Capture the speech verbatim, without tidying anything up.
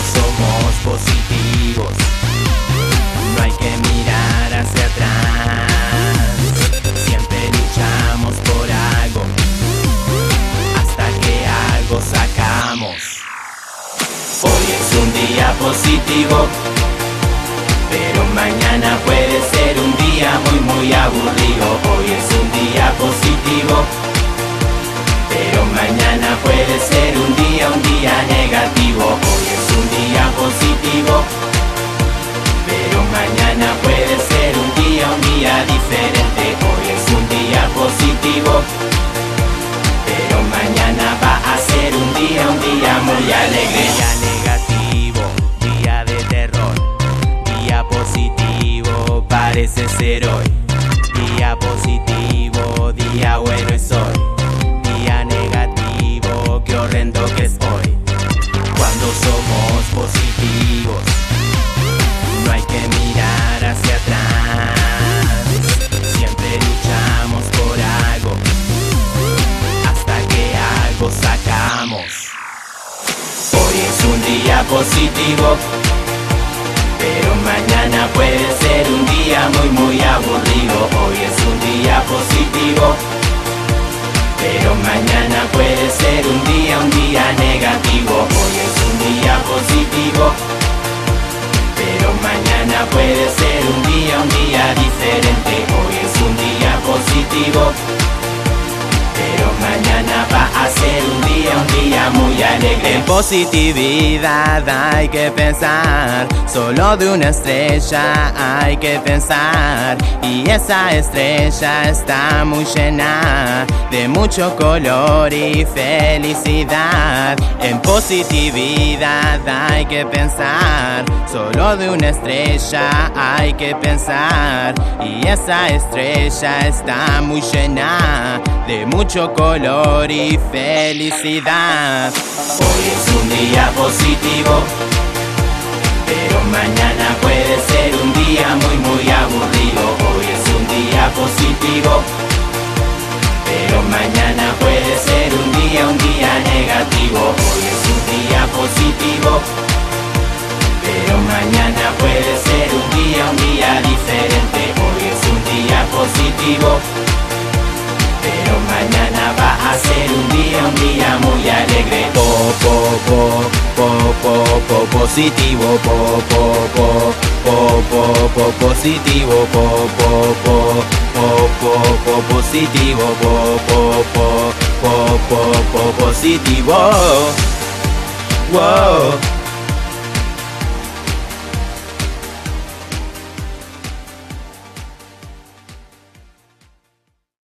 somos positivos, no hay que mirar hacia atrás. Siempre luchamos por algo, hasta que algo sacamos. Hoy es un día positivo, pero mañana puede ser un día muy muy aburrido. Hoy es un día positivo, pero mañana puede ser un día, un día negativo. Hoy es un día positivo, pero mañana puede ser un día, un día diferente. Hoy es un día positivo, pero mañana va a ser un día, un día muy alegre. Día negativo, día de terror. Día positivo, parece ser hoy. Día positivo, día bueno es hoy. Día negativo, qué horrendo que es hoy. Cuando somos positivos, no hay que mirar hacia atrás. Siempre luchamos por algo, hasta que algo sacamos. Hoy es un día positivo, pero mañana puede ser un día muy muy aburrido. Hoy es un día positivo, pero mañana puede ser un día, un día negativo. Hoy es un día positivo, pero mañana puede ser un día, un día diferente. Hoy es un día positivo, pero mañana va a ser un día, un día muy alegre. En positividad hay que pensar, solo de una estrella hay que pensar. Y esa estrella está muy llena de mucho color y felicidad. En positividad hay que pensar, solo de una estrella hay que pensar. Y esa estrella está muy llena de mucho color y felicidad. Hoy es un día positivo, pero mañana puede ser un día muy muy aburrido. Hoy es un día positivo, pero mañana puede ser un día, un día negativo. Hoy es un día positivo, pero mañana puede ser un día, un día diferente. Hoy es un día positivo, pero mañana va a ser un día, un día muy alegre. Po, po, po, po, po, po, positivo, po, po, po, po, po, po, positivo, po, po, po, po, po, po, positivo, po, po, po, po, po, po, positivo. Wow.